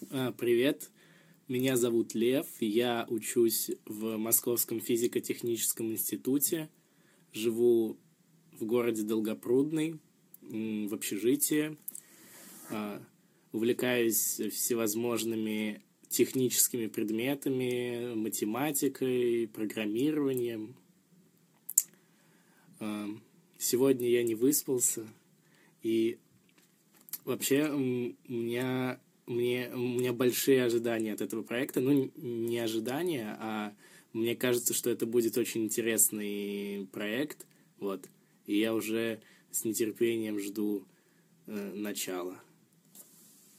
Привет, меня зовут Лев, я учусь в Московском физико-техническом институте, живу в городе Долгопрудный, в общежитии, увлекаюсь всевозможными техническими предметами, математикой, программированием. Сегодня я не выспался, и вообще у меня большие ожидания от этого проекта. Ну, не ожидания, а мне кажется, что это будет очень интересный проект. Вот. И я уже с нетерпением жду начала.